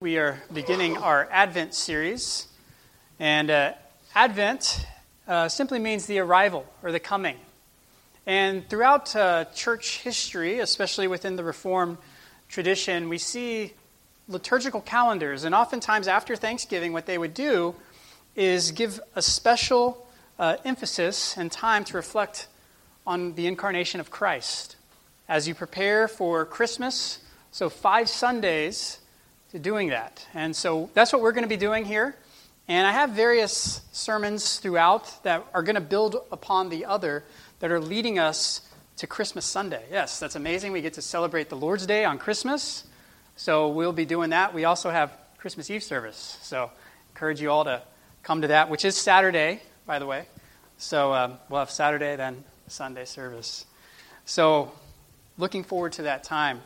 We are beginning our Advent series, and Advent simply means the arrival or the coming. And throughout church history, especially within the Reformed tradition, we see liturgical calendars, and oftentimes after Thanksgiving, what they would do is give a special emphasis and time to reflect on the incarnation of Christ. As you prepare for Christmas, so 5 Sundays to doing that. And so that's what we're going to be doing here. And I have various sermons throughout that are going to build upon the other that are leading us to Christmas Sunday. Yes, that's amazing. We get to celebrate the Lord's Day on Christmas. So we'll be doing that. We also have Christmas Eve service. So I encourage you all to come to that, which is Saturday, by the way. So we'll have Saturday, then Sunday service. So looking forward to that time.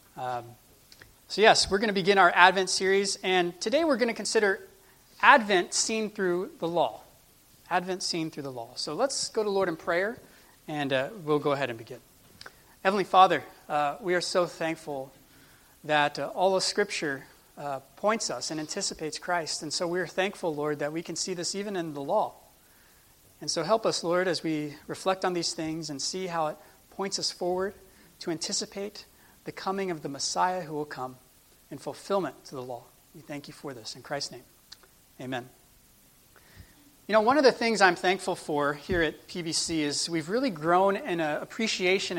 So yes, we're going to begin our Advent series, and today we're going to consider Advent seen through the law. Advent seen through the law. So let's go to Lord in prayer, and we'll go ahead and begin. Heavenly Father, we are so thankful that all of Scripture points us and anticipates Christ, and so we are thankful, Lord, that we can see this even in the law. And so help us, Lord, as we reflect on these things and see how it points us forward to anticipate the coming of the Messiah who will come in fulfillment to the law. We thank you for this. In Christ's name, amen. You know, one of the things I'm thankful for here at PBC is we've really grown in an appreciation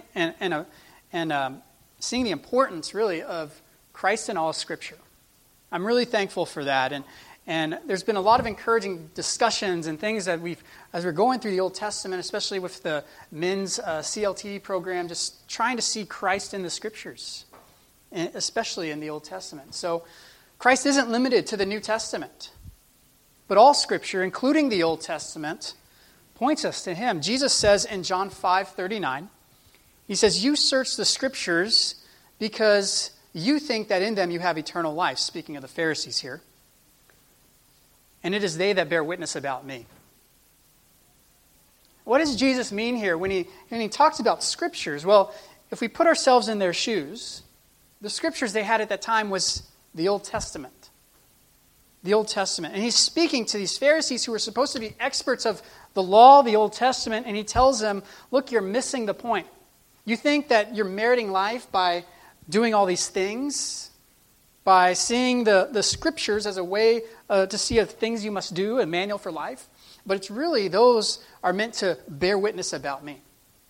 and seeing the importance, really, of Christ in all of Scripture. I'm really thankful for that. And there's been a lot of encouraging discussions and things that as we're going through the Old Testament, especially with the men's CLT program, just trying to see Christ in the Scriptures, especially in the Old Testament. So Christ isn't limited to the New Testament, but all Scripture, including the Old Testament, points us to Him. Jesus says in John 5:39, He says, "You search the Scriptures because you think that in them you have eternal life," speaking of the Pharisees here. "And it is they that bear witness about me." What does Jesus mean here when he talks about Scriptures? Well, if we put ourselves in their shoes, the Scriptures they had at that time was the Old Testament. The Old Testament. And he's speaking to these Pharisees who were supposed to be experts of the law, the Old Testament, and he tells them, look, you're missing the point. You think that you're meriting life by doing all these things, by seeing the Scriptures as a way to see the things you must do, a manual for life. But it's really, those are meant to bear witness about me.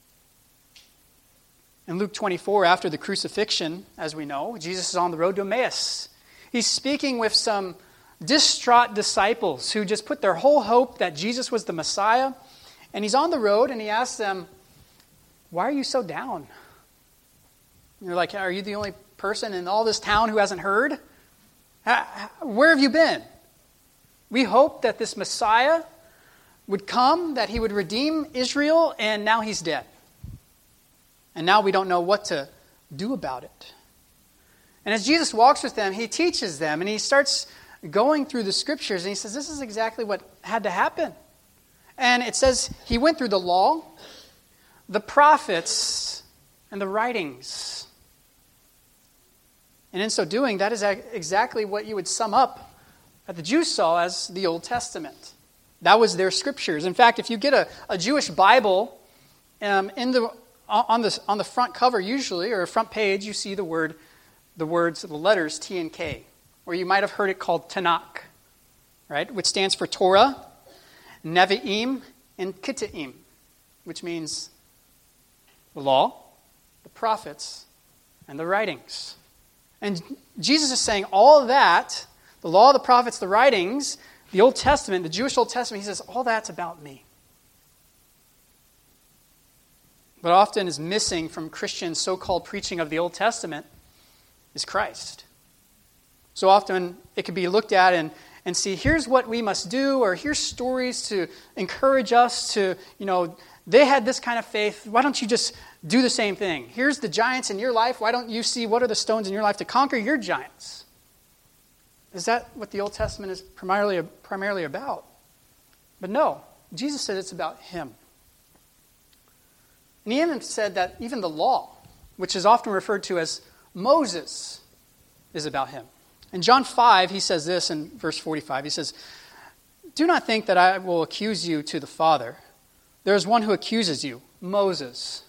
In Luke 24, after the crucifixion, as we know, Jesus is on the road to Emmaus. He's speaking with some distraught disciples who just put their whole hope that Jesus was the Messiah. And he's on the road and he asks them, "Why are you so down?" And they're like, "Are you the only person in all this town who hasn't heard? Where have you been? We hoped that this Messiah would come, that he would redeem Israel, and now he's dead. And now we don't know what to do about it." And as Jesus walks with them, he teaches them, and he starts going through the Scriptures, and he says, this is exactly what had to happen. And it says he went through the law, the prophets, and the writings. And in so doing, that is exactly what you would sum up that the Jews saw as the Old Testament. That was their Scriptures. In fact, if you get a Jewish Bible, on the front cover usually, or front page, you see the letters T and K, or you might have heard it called Tanakh, right? Which stands for Torah, Nevi'im, and Kitta'im, which means the law, the prophets, and the writings. And Jesus is saying all of that, the law, the prophets, the writings, the Old Testament, the Jewish Old Testament, he says, all that's about me. But often is missing from Christian so-called preaching of the Old Testament is Christ. So often it could be looked at and see, here's what we must do, or here's stories to encourage us to, they had this kind of faith. Why don't you just do the same thing? Here's the giants in your life. Why don't you see what are the stones in your life to conquer your giants? Is that what the Old Testament is primarily about? But no, Jesus said it's about him. And he even said that even the law, which is often referred to as Moses, is about him. In John 5, he says this in verse 45. He says, "Do not think that I will accuse you to the Father. There is one who accuses you, Moses,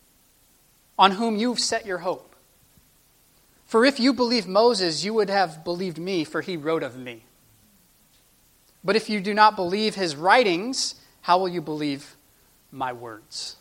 on whom you've set your hope. For if you believe Moses, you would have believed me, for he wrote of me. But if you do not believe his writings, how will you believe my words?"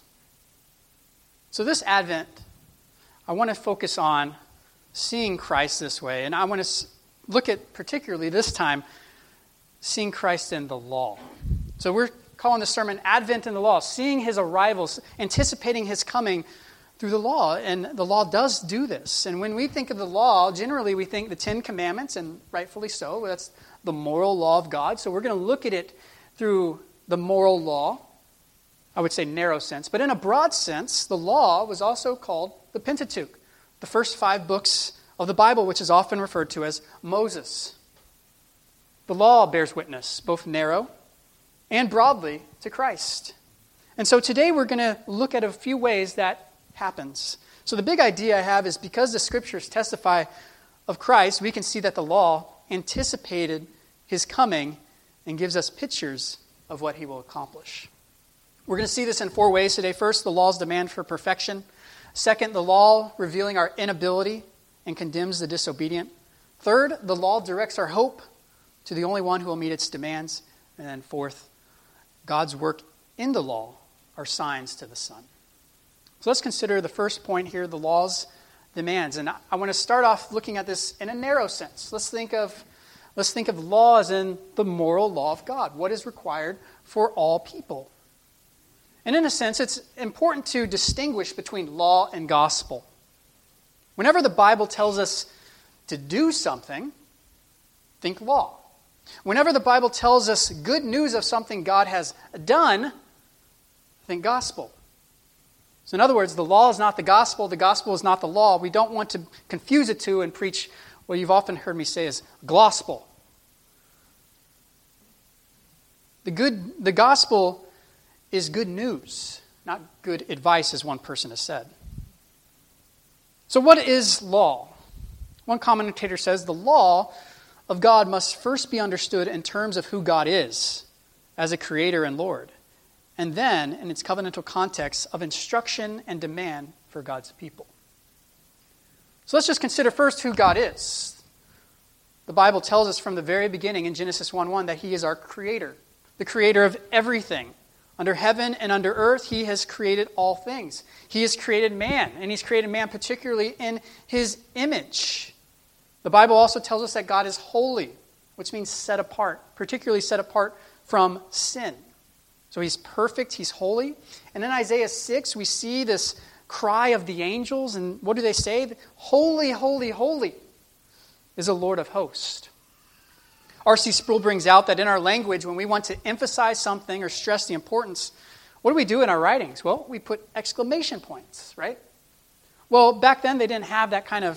So this Advent, I want to focus on seeing Christ this way. And I want to look at, particularly this time, seeing Christ in the law. So we're calling the sermon Advent in the Law, seeing his arrivals, anticipating his coming through the law. And the law does do this. And when we think of the law, generally we think the Ten Commandments, and rightfully so. That's the moral law of God. So we're going to look at it through the moral law. I would say narrow sense. But in a broad sense, the law was also called the Pentateuch, the first 5 books of the Bible, which is often referred to as Moses. The law bears witness, both narrow and broadly, to Christ. And so today we're going to look at a few ways that happens. So the big idea I have is because the Scriptures testify of Christ, we can see that the law anticipated his coming and gives us pictures of what he will accomplish. We're going to see this in 4 ways today. First, the law's demand for perfection. Second, the law revealing our inability and condemns the disobedient. Third, the law directs our hope to the only one who will meet its demands. And then fourth, God's work in the law are signs to the Son. So let's consider the first point here, the law's demands. And I want to start off looking at this in a narrow sense. Let's think of law as in the moral law of God, what is required for all people. And in a sense, it's important to distinguish between law and gospel. Whenever the Bible tells us to do something, think law. Whenever the Bible tells us good news of something God has done, think gospel. So in other words, the law is not the gospel is not the law. We don't want to confuse the two and preach what you've often heard me say is glospel. The gospel is good news, not good advice, as one person has said. So what is law? One commentator says the law of God must first be understood in terms of who God is as a creator and Lord, and then in its covenantal context of instruction and demand for God's people. So let's just consider first who God is. The Bible tells us from the very beginning in Genesis 1:1 that he is our creator, the creator of everything. Under heaven and under earth, he has created all things. He has created man, and he's created man particularly in his image. The Bible also tells us that God is holy, which means set apart, particularly set apart from sin. So he's perfect, he's holy. And in Isaiah 6, we see this cry of the angels, and what do they say? Holy, holy, holy is the Lord of hosts. R.C. Sproul brings out that in our language, when we want to emphasize something or stress the importance, what do we do in our writings? Well, we put exclamation points, right? Well, back then they didn't have that kind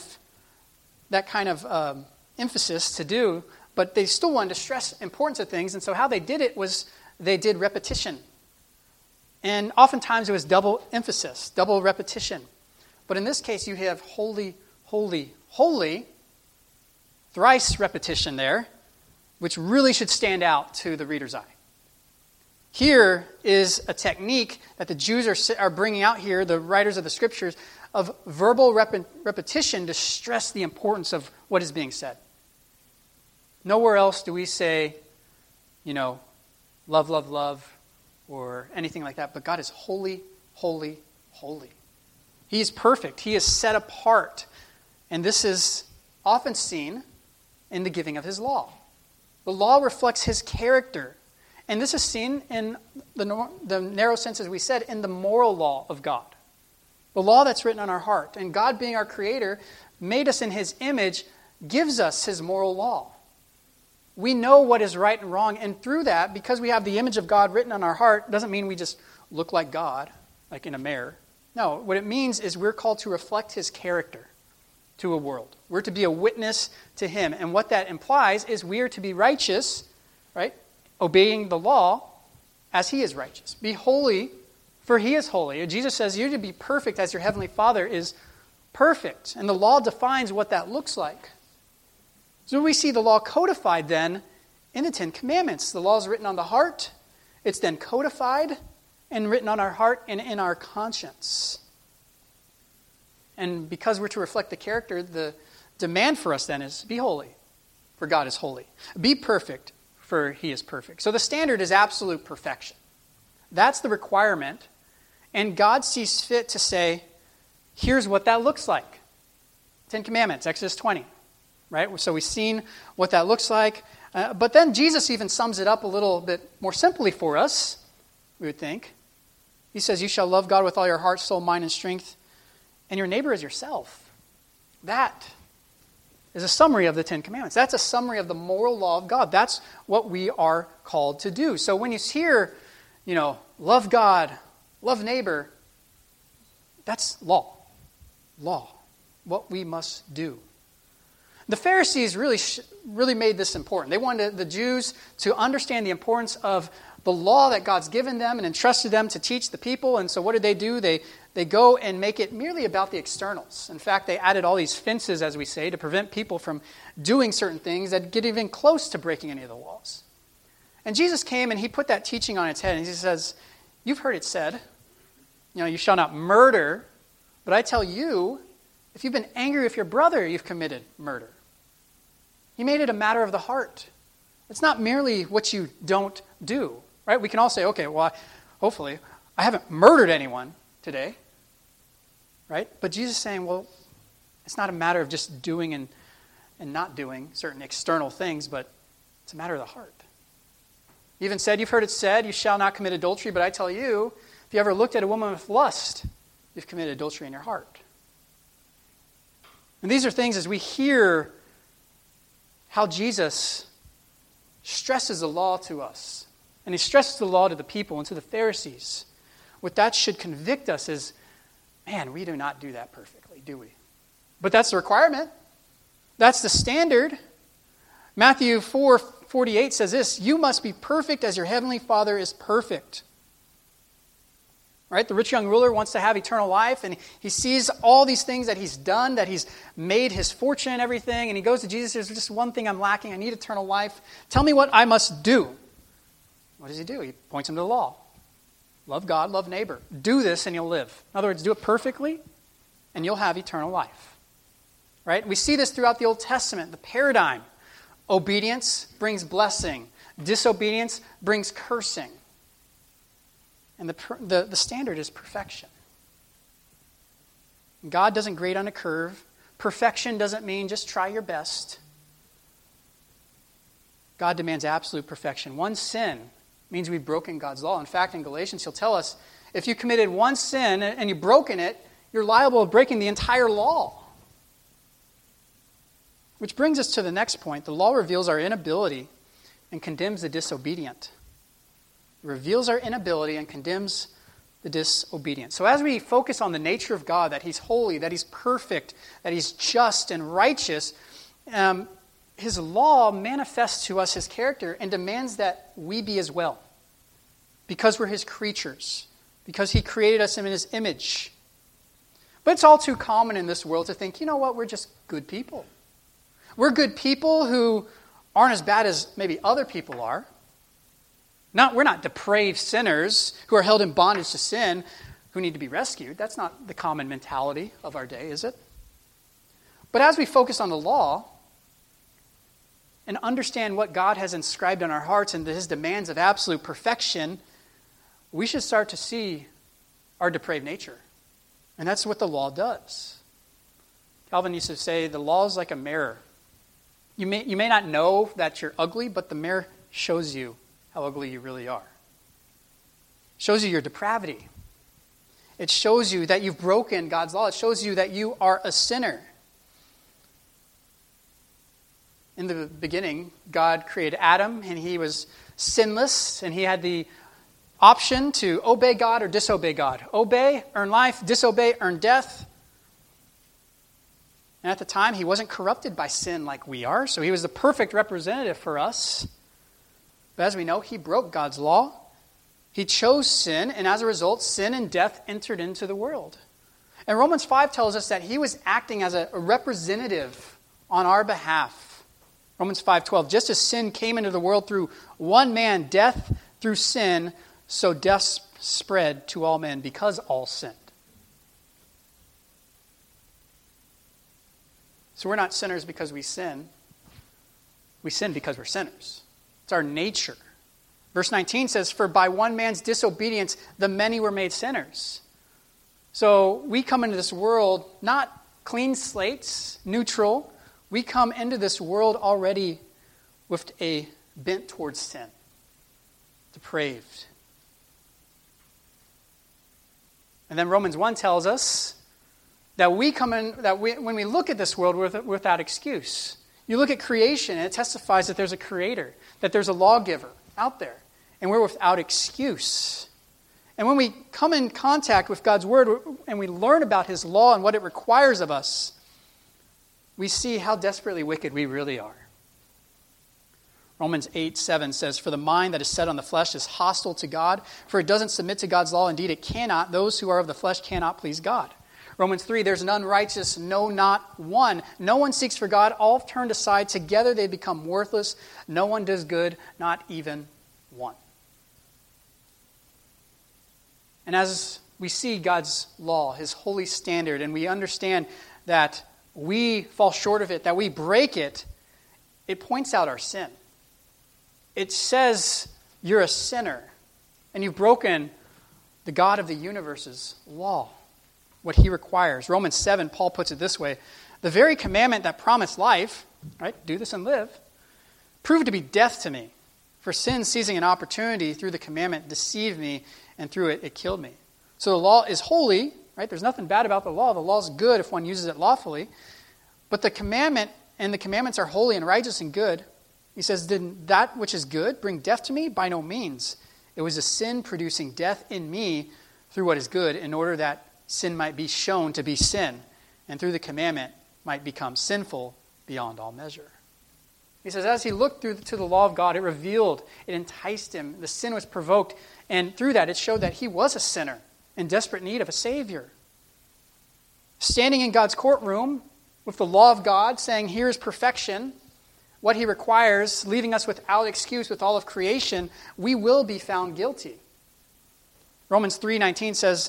of emphasis to do, but they still wanted to stress importance of things, and so how they did it was they did repetition. And oftentimes it was double emphasis, double repetition. But in this case, you have holy, holy, holy, thrice repetition there, which really should stand out to the reader's eye. Here is a technique that the Jews are bringing out here, the writers of the Scriptures, of verbal repetition to stress the importance of what is being said. Nowhere else do we say, love, love, love, or anything like that. But God is holy, holy, holy. He is perfect. He is set apart. And this is often seen in the giving of his law. The law reflects his character. And this is seen in the narrow sense, as we said, in the moral law of God. The law that's written on our heart. And God, being our creator, made us in his image, gives us his moral law. We know what is right and wrong. And through that, because we have the image of God written on our heart, doesn't mean we just look like God, like in a mirror. No, what it means is we're called to reflect his character to a world. We're to be a witness to him. And what that implies is we are to be righteous, right? Obeying the law as he is righteous. Be holy, for he is holy. And Jesus says you're to be perfect as your heavenly Father is perfect. And the law defines what that looks like. So we see the law codified then in the Ten Commandments. The law is written on the heart. It's then codified and written on our heart and in our conscience. And because we're to reflect the character, the demand for us then is be holy, for God is holy. Be perfect, for he is perfect. So the standard is absolute perfection. That's the requirement. And God sees fit to say, here's what that looks like. Ten Commandments, Exodus 20. Right? So we've seen what that looks like. But then Jesus even sums it up a little bit more simply for us, we would think. He says, you shall love God with all your heart, soul, mind, and strength, and your neighbor as yourself. That is a summary of the Ten Commandments. That's a summary of the moral law of God. That's what we are called to do. So when you hear, love God, love neighbor, that's law. Law. What we must do. The Pharisees really made this important. They wanted the Jews to understand the importance of the law that God's given them and entrusted them to teach the people. And so what did they do? They go and make it merely about the externals. In fact, they added all these fences, as we say, to prevent people from doing certain things that get even close to breaking any of the laws. And Jesus came and he put that teaching on its head. And he says, you've heard it said, you shall not murder. But I tell you, if you've been angry with your brother, you've committed murder. He made it a matter of the heart. It's not merely what you don't do, right? We can all say, okay, well, hopefully, I haven't murdered anyone today, right? But Jesus is saying, well, it's not a matter of just doing and not doing certain external things, but it's a matter of the heart. He even said, you've heard it said, you shall not commit adultery, but I tell you, if you ever looked at a woman with lust, you've committed adultery in your heart. And these are things as we hear how Jesus stresses the law to us. And he stresses the law to the people and to the Pharisees. What that should convict us is, man, we do not do that perfectly, do we? But that's the requirement. That's the standard. Matthew 4:48 says this, you must be perfect as your heavenly Father is perfect. Right? The rich young ruler wants to have eternal life, and he sees all these things that he's done, that he's made his fortune and everything, and he goes to Jesus, there's just one thing I'm lacking, I need eternal life. Tell me what I must do. What does he do? He points him to the law. Love God, love neighbor. Do this and you'll live. In other words, do it perfectly, and you'll have eternal life. Right? We see this throughout the Old Testament, the paradigm. Obedience brings blessing. Disobedience brings cursing. And the standard is perfection. God doesn't grade on a curve. Perfection doesn't mean just try your best. God demands absolute perfection. One sin means we've broken God's law. In fact, in Galatians, he'll tell us, if you committed one sin and you've broken it, you're liable to breaking the entire law. Which brings us to the next point. The law reveals our inability and condemns the disobedient. It reveals our inability and condemns the disobedient. So as we focus on the nature of God, that he's holy, that he's perfect, that he's just and righteous, his law manifests to us his character and demands that we be as well. Because we're his creatures. Because he created us in his image. But it's all too common in this world to think, you know what, we're just good people. We're good people who aren't as bad as maybe other people are. We're not depraved sinners who are held in bondage to sin who need to be rescued. That's not the common mentality of our day, is it? But as we focus on the law and understand what God has inscribed in our hearts and his demands of absolute perfection, we should start to see our depraved nature. And that's what the law does. Calvin used to say, the law is like a mirror. You may not know that you're ugly, but the mirror shows you how ugly you really are. It shows you your depravity. It shows you that you've broken God's law. It shows you that you are a sinner. In the beginning, God created Adam, and he was sinless, and he had the option to obey God or disobey God. Obey, earn life. Disobey, earn death. And at the time, he wasn't corrupted by sin like we are, so he was the perfect representative for us. But as we know, he broke God's law. He chose sin, and as a result, sin and death entered into the world. And Romans 5 tells us that he was acting as a representative on our behalf. Romans 5:12, just as sin came into the world through one man, death through sin, so death spread to all men because all sinned. So we're not sinners because we sin. We sin because we're sinners. It's our nature. Verse 19 says, for by one man's disobedience, the many were made sinners. So we come into this world not clean slates, neutral. We come into this world already with a bent towards sin, depraved. And then Romans 1 tells us that when we look at this world without excuse. You look at creation and it testifies that there's a creator, that there's a lawgiver out there, and we're without excuse. And when we come in contact with God's word and we learn about his law and what it requires of us, we see how desperately wicked we really are. Romans 8:7 says, for the mind that is set on the flesh is hostile to God, for it doesn't submit to God's law. Indeed, it cannot. Those who are of the flesh cannot please God. Romans 3, there's none righteous, no, not one. No one seeks for God. All have turned aside. Together they become worthless. No one does good, not even one. And as we see God's law, his holy standard, and we understand that we fall short of it, that we break it, it points out our sin. It says you're a sinner, and you've broken the God of the universe's law, what he requires. Romans 7, Paul puts it this way, the very commandment that promised life, right, do this and live, proved to be death to me. For sin, seizing an opportunity through the commandment, deceived me, and through it, it killed me. So the law is holy, right? There's nothing bad about the law. The law is good if one uses it lawfully. But the commandment and the commandments are holy and righteous and good. He says, did that which is good bring death to me? By no means. It was a sin producing death in me through what is good, in order that sin might be shown to be sin, and through the commandment might become sinful beyond all measure. He says, as he looked to the law of God, it revealed, it enticed him. The sin was provoked, and through that it showed that he was a sinner in desperate need of a Savior. Standing in God's courtroom with the law of God, saying, here is perfection, what he requires, leaving us without excuse with all of creation, we will be found guilty. Romans 3:19 says,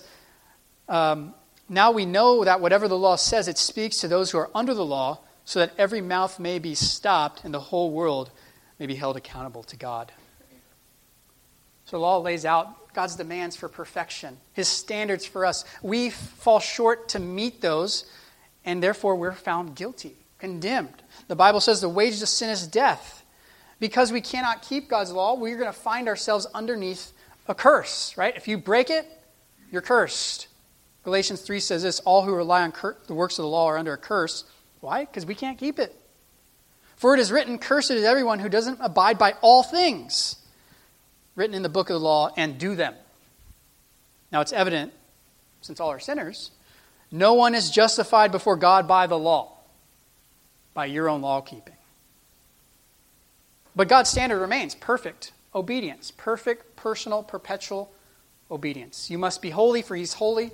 now we know that whatever the law says, it speaks to those who are under the law, so that every mouth may be stopped and the whole world may be held accountable to God. So the law lays out God's demands for perfection, his standards for us. We fall short to meet those, and therefore we're found guilty, condemned. The Bible says the wages of sin is death. Because we cannot keep God's law, we're going to find ourselves underneath a curse, right? If you break it, you're cursed. Galatians 3 says this, all who rely on the works of the law are under a curse. Why? Because we can't keep it. For it is written, cursed is everyone who doesn't abide by all things written in the book of the law and do them. Now it's evident, since all are sinners, no one is justified before God by the law, by your own law keeping. But God's standard remains perfect obedience, perfect, personal, perpetual obedience. You must be holy, for he's holy.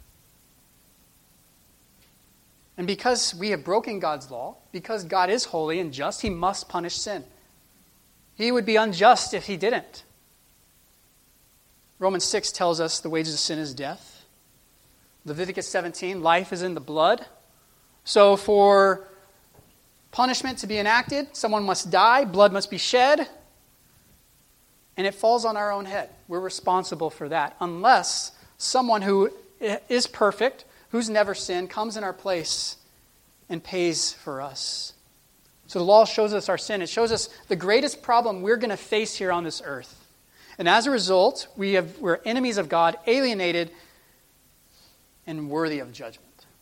And because we have broken God's law, because God is holy and just, he must punish sin. He would be unjust if he didn't. Romans 6 tells us the wages of sin is death. Leviticus 17, life is in the blood. So for punishment to be enacted, someone must die, blood must be shed, and it falls on our own head. We're responsible for that, unless someone who is perfect, who's never sinned, comes in our place and pays for us. So the law shows us our sin. It shows us the greatest problem we're going to face here on this earth. And as a result, we're enemies of God, alienated, and worthy of judgment.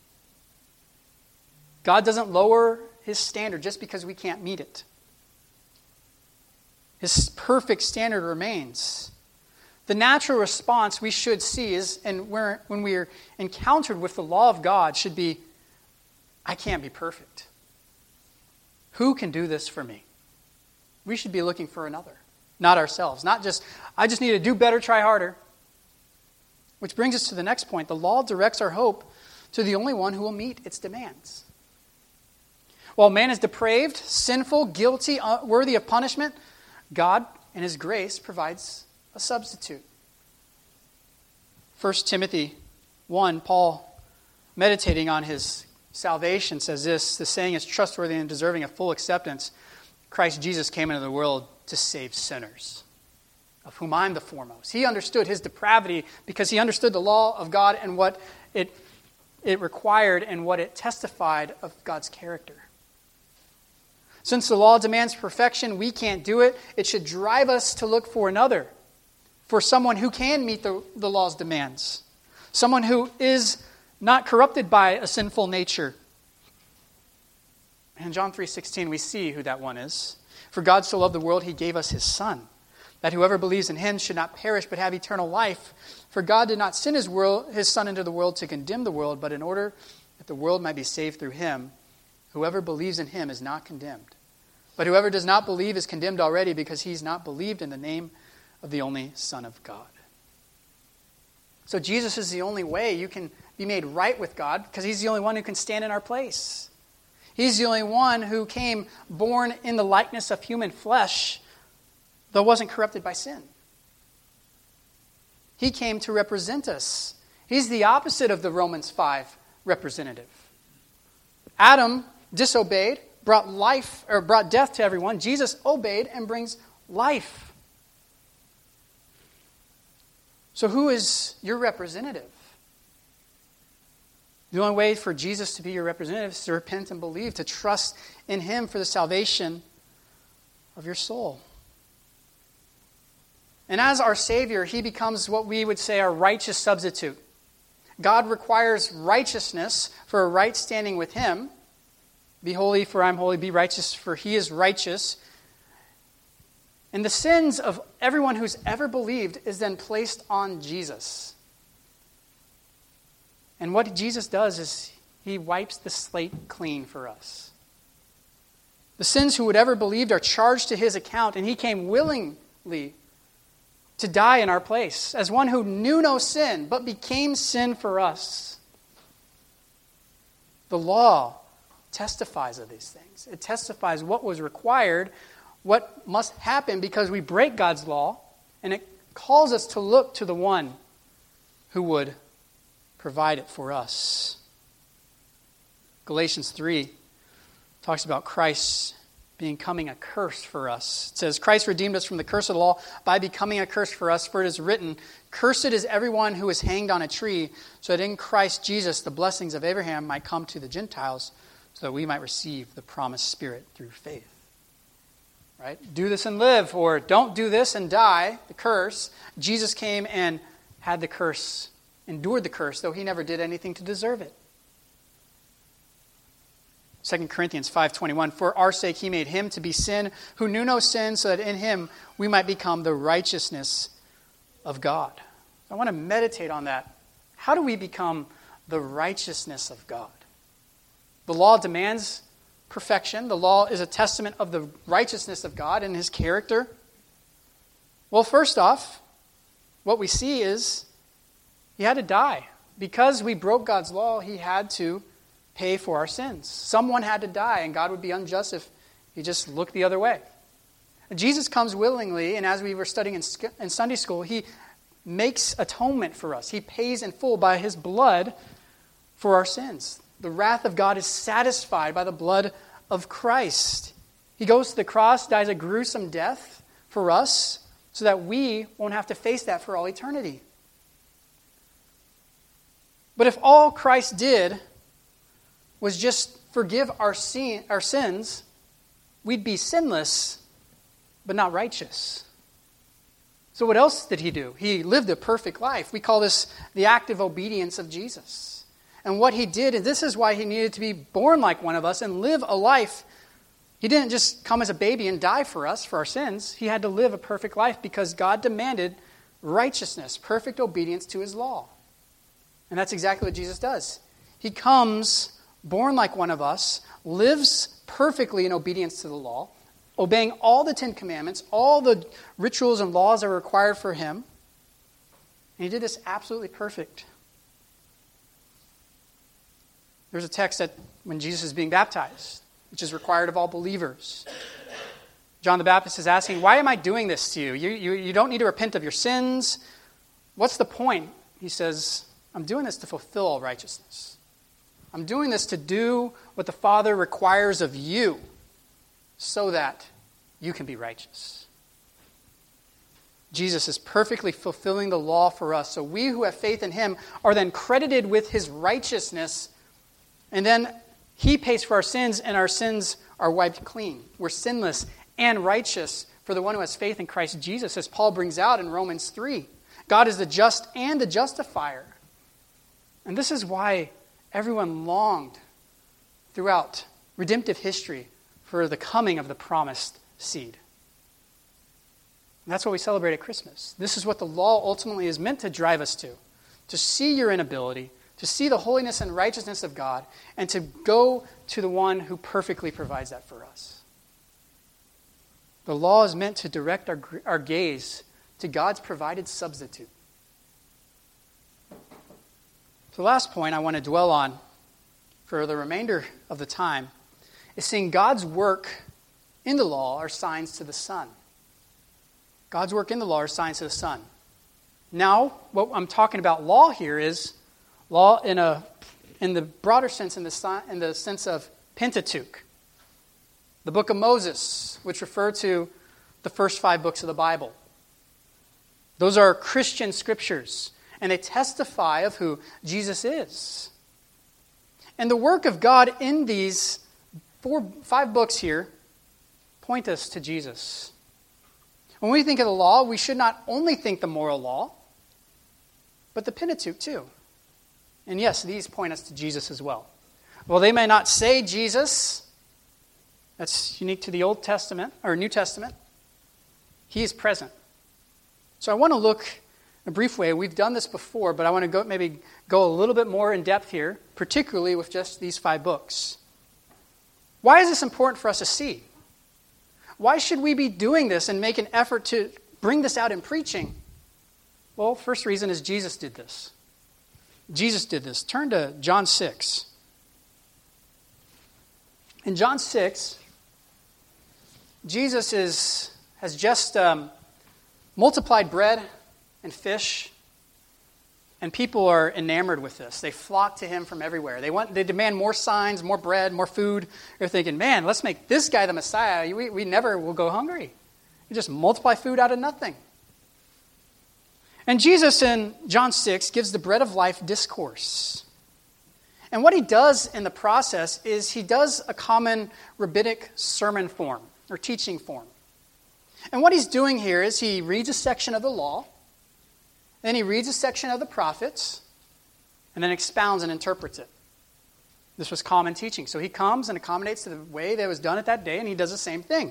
God doesn't lower his standard just because we can't meet it. His perfect standard remains. The natural response we should see is, and when we are encountered with the law of God, should be, I can't be perfect. Who can do this for me? We should be looking for another, not ourselves. Not just, I just need to do better, try harder. Which brings us to the next point. The law directs our hope to the only one who will meet its demands. While man is depraved, sinful, guilty, worthy of punishment, God, in His grace, provides a substitute. 1 Timothy 1, Paul, meditating on his salvation, says this: the saying is trustworthy and deserving of full acceptance. Christ Jesus came into the world to save sinners, of whom I'm the foremost. He understood his depravity because he understood the law of God and what it required and what it testified of God's character. Since the law demands perfection, we can't do it. It should drive us to look for another, for someone who can meet the law's demands, someone who is not corrupted by a sinful nature. In John 3:16, we see who that one is. For God so loved the world, He gave us His Son, that whoever believes in Him should not perish but have eternal life. For God did not send His Son into the world to condemn the world, but in order that the world might be saved through Him. Whoever believes in Him is not condemned. But whoever does not believe is condemned already, because he's not believed in the name of the only Son of God. So Jesus is the only way you can be made right with God, because He's the only one who can stand in our place. He's the only one who came born in the likeness of human flesh, though wasn't corrupted by sin. He came to represent us. He's the opposite of the Romans 5 representative. Adam disobeyed, brought death to everyone. Jesus obeyed and brings life. So who is your representative? The only way for Jesus to be your representative is to repent and believe, to trust in Him for the salvation of your soul. And as our Savior, He becomes what we would say our righteous substitute. God requires righteousness for a right standing with Him. Be holy, for I'm holy. Be righteous, for He is righteous. And the sins of everyone who's ever believed is then placed on Jesus. And what Jesus does is He wipes the slate clean for us. The sins who would ever believed are charged to His account, and He came willingly to die in our place as one who knew no sin, but became sin for us. The law testifies of these things. It testifies what was required, what must happen because we break God's law, and it calls us to look to the one who would provide it for us. Galatians 3 talks about Christ becoming a curse for us. It says, Christ redeemed us from the curse of the law by becoming a curse for us, for it is written, cursed is everyone who is hanged on a tree, so that in Christ Jesus the blessings of Abraham might come to the Gentiles, so that we might receive the promised Spirit through faith. Right? Do this and live, or don't do this and die, the curse. Jesus came and had the curse, endured the curse, though He never did anything to deserve it. 2 Corinthians 5:21, for our sake He made Him to be sin who knew no sin, so that in Him we might become the righteousness of God. I want to meditate on that. How do we become the righteousness of God? The law demands perfection. The law is a testament of the righteousness of God and His character. Well, first off, what we see is He had to die. Because we broke God's law, He had to pay for our sins. Someone had to die, and God would be unjust if He just looked the other way. Jesus comes willingly, and as we were studying in Sunday school, He makes atonement for us. He pays in full by His blood for our sins. The wrath of God is satisfied by the blood of Christ. He goes to the cross, dies a gruesome death for us, so that we won't have to face that for all eternity. But if all Christ did was just forgive our sins, we'd be sinless, but not righteous. So what else did He do? He lived a perfect life. We call this the active obedience of Jesus. And what He did, and this is why He needed to be born like one of us and live a life. He didn't just come as a baby and die for us, for our sins. He had to live a perfect life because God demanded righteousness, perfect obedience to His law. And that's exactly what Jesus does. He comes born like one of us, lives perfectly in obedience to the law, obeying all the 10 Commandments, all the rituals and laws that are required for Him. And He did this absolutely perfect. There's a text that when Jesus is being baptized, which is required of all believers. John the Baptist is asking, why am I doing this to you? You don't need to repent of your sins. What's the point? He says, I'm doing this to fulfill all righteousness. I'm doing this to do what the Father requires of you so that you can be righteous. Jesus is perfectly fulfilling the law for us. So we who have faith in him are then credited with his righteousness. And then he pays for our sins, and our sins are wiped clean. We're sinless and righteous for the one who has faith in Christ Jesus, as Paul brings out in Romans 3. God is the just and the justifier. And this is why everyone longed throughout redemptive history for the coming of the promised seed. And that's what we celebrate at Christmas. This is what the law ultimately is meant to drive us to see your inability, to see the holiness and righteousness of God, and to go to the one who perfectly provides that for us. The law is meant to direct our gaze to God's provided substitute. So the last point I want to dwell on for the remainder of the time is seeing God's work in the law are signs to the Son. God's work in the law are signs to the Son. Now, what I'm talking about law here is law in the broader sense, in the sense of Pentateuch, the book of Moses, which refer to the first 5 books of the Bible. Those are Christian scriptures, and they testify of who Jesus is. And the work of God in these 5 books here point us to Jesus. When we think of the law, we should not only think the moral law, but the Pentateuch too. And yes, these point us to Jesus as well. Well, they may not say Jesus. That's unique to the Old Testament, or New Testament. He is present. So I want to look in a brief way. We've done this before, but I want to maybe go a little bit more in depth here, particularly with just these 5 books. Why is this important for us to see? Why should we be doing this and make an effort to bring this out in preaching? Well, first reason is Jesus did this. Jesus did this. Turn to John 6. In John 6, Jesus has just multiplied bread and fish, and people are enamored with this. They flock to him from everywhere. They demand more signs, more bread, more food. They're thinking, man, let's make this guy the Messiah. We never will go hungry. We just multiply food out of nothing. And Jesus in John 6 gives the bread of life discourse. And what he does in the process is he does a common rabbinic sermon form or teaching form. And what he's doing here is he reads a section of the law, then he reads a section of the prophets, and then expounds and interprets it. This was common teaching. So he comes and accommodates to the way that it was done at that day, and he does the same thing.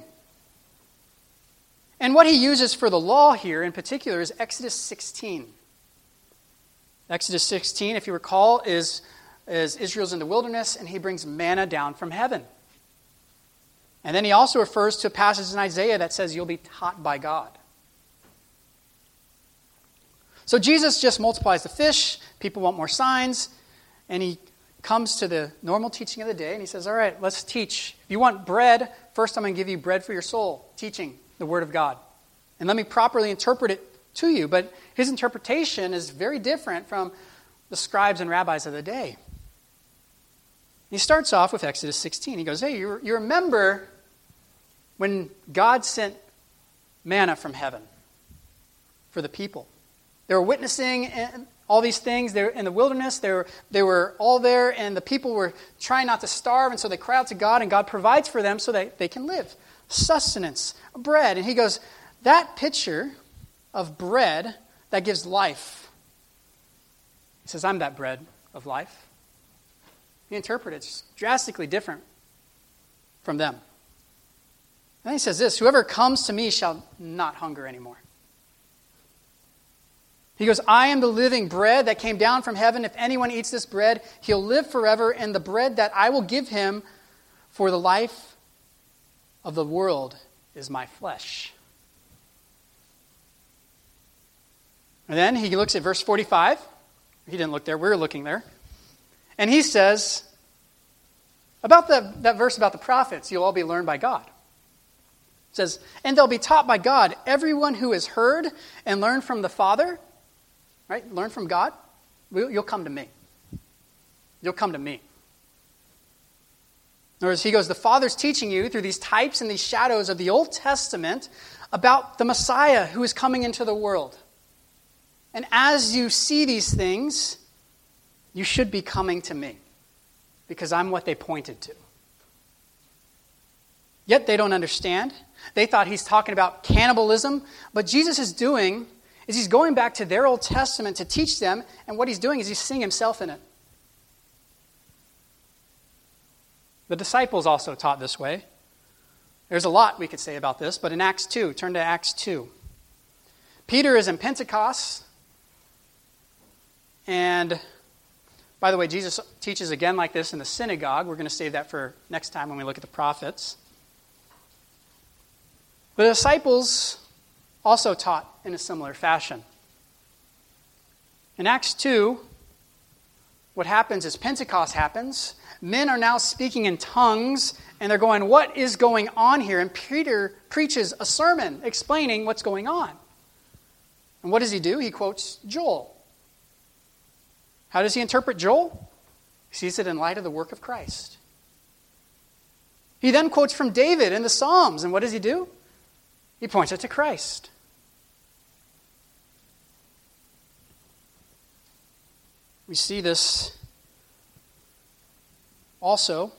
And what he uses for the law here in particular is Exodus 16. Exodus 16, if you recall, is Israel's in the wilderness, and he brings manna down from heaven. And then he also refers to a passage in Isaiah that says you'll be taught by God. So Jesus just multiplies the fish, people want more signs, and he comes to the normal teaching of the day, and he says, all right, let's teach. If you want bread, first I'm going to give you bread for your soul, teaching the Word of God. And let me properly interpret it to you. But his interpretation is very different from the scribes and rabbis of the day. He starts off with Exodus 16. He goes, hey, you remember when God sent manna from heaven for the people? They were witnessing all these things. They were in the wilderness. They were all there, and the people were trying not to starve, and so they cry out to God, and God provides for them so that they can live. Sustenance, bread. And he goes, that picture of bread that gives life. He says, I'm that bread of life. He interprets it drastically different from them. And then he says this, whoever comes to me shall not hunger anymore. He goes, I am the living bread that came down from heaven. If anyone eats this bread, he'll live forever. And the bread that I will give him for the life of the world is my flesh. And then he looks at verse 45. He didn't look there. We were looking there. And he says, About that verse about the prophets, you'll all be learned by God. It says, and they'll be taught by God. Everyone who has heard and learned from the Father, right? Learn from God, you'll come to me. You'll come to me. In other words, he goes, the Father's teaching you through these types and these shadows of the Old Testament about the Messiah who is coming into the world. And as you see these things, you should be coming to me, because I'm what they pointed to. Yet they don't understand. They thought he's talking about cannibalism. But Jesus is doing is he's going back to their Old Testament to teach them. And what he's doing is he's seeing himself in it. The disciples also taught this way. There's a lot we could say about this. But in Acts 2, turn to Acts 2. Peter is in Pentecost. And by the way, Jesus teaches again like this in the synagogue. We're going to save that for next time when we look at the prophets. The disciples also taught in a similar fashion. In Acts 2, what happens is Pentecost happens. Men are now speaking in tongues, and they're going, what is going on here? And Peter preaches a sermon explaining what's going on. And what does he do? He quotes Joel. How does he interpret Joel? He sees it in light of the work of Christ. He then quotes from David in the Psalms. And what does he do? He points it to Christ. We see this also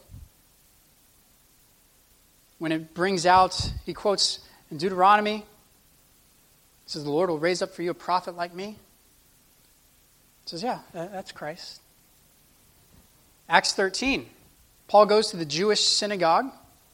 when it brings out, he quotes in Deuteronomy, it says, the Lord will raise up for you a prophet like me. It says, yeah, that's Christ. Acts 13, Paul goes to the Jewish synagogue.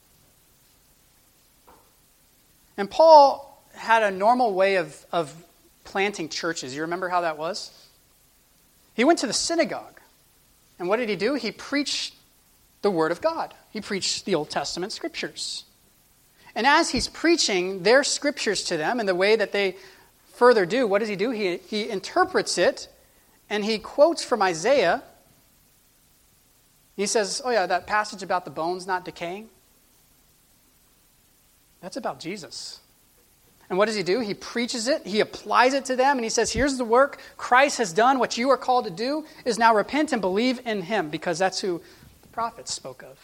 And Paul had a normal way of planting churches. You remember how that was? He went to the synagogue. And what did he do? He preached the Word of God. He preached the Old Testament scriptures. And as he's preaching their scriptures to them in the way that they further do, what does he do? He interprets it, and he quotes from Isaiah. He says, oh yeah, that passage about the bones not decaying. That's about Jesus. And what does he do? He preaches it, he applies it to them, and he says, here's the work Christ has done. What you are called to do is now repent and believe in him, because that's who the prophets spoke of.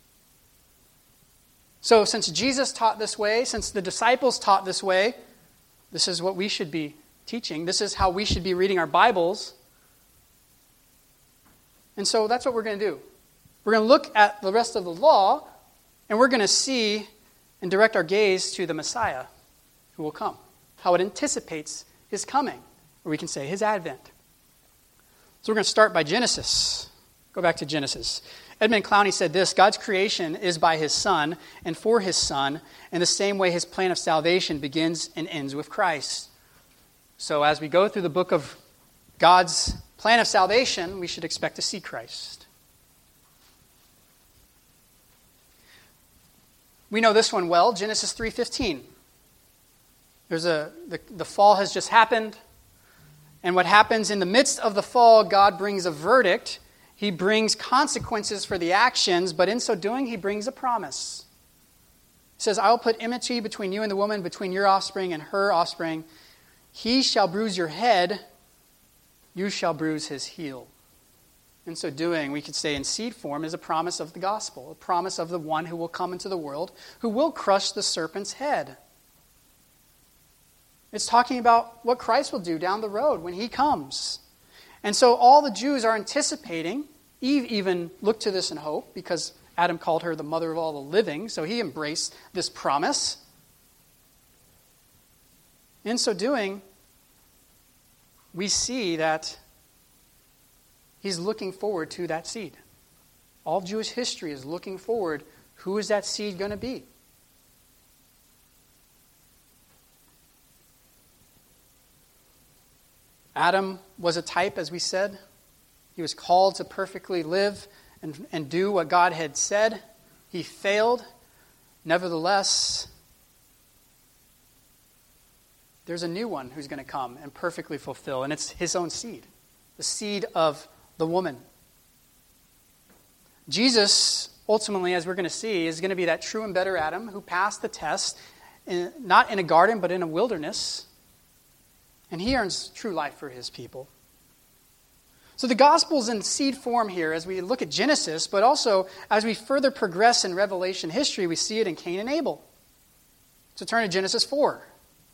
So since Jesus taught this way, since the disciples taught this way, this is what we should be teaching. This is how we should be reading our Bibles. And so that's what we're going to do. We're going to look at the rest of the law, and we're going to see and direct our gaze to the Messiah who will come, how it anticipates his coming, or we can say his advent. So we're going to start by Genesis. Go back to Genesis. Edmund Clowney said this, God's creation is by his Son and for his Son, in the same way his plan of salvation begins and ends with Christ. So as we go through the book of God's plan of salvation, we should expect to see Christ. We know this one well, Genesis 3:15. The fall has just happened, and what happens in the midst of the fall, God brings a verdict. He brings consequences for the actions, but in so doing, he brings a promise. He says, I will put enmity between you and the woman, between your offspring and her offspring. He shall bruise your head, you shall bruise his heel. In so doing, we could say in seed form is a promise of the gospel, a promise of the one who will come into the world, who will crush the serpent's head. It's talking about what Christ will do down the road when he comes. And so all the Jews are anticipating. Eve even looked to this in hope because Adam called her the mother of all the living, so he embraced this promise. In so doing, we see that he's looking forward to that seed. All Jewish history is looking forward. Who is that seed going to be? Adam was a type, as we said. He was called to perfectly live and do what God had said. He failed. Nevertheless, there's a new one who's going to come and perfectly fulfill, and it's his own seed, the seed of the woman. Jesus ultimately, as we're going to see, is going to be that true and better Adam who passed the test, not in a garden, but in a wilderness. And he earns true life for his people. So the gospel's in seed form here as we look at Genesis, but also as we further progress in Revelation history, we see it in Cain and Abel. So turn to Genesis 4.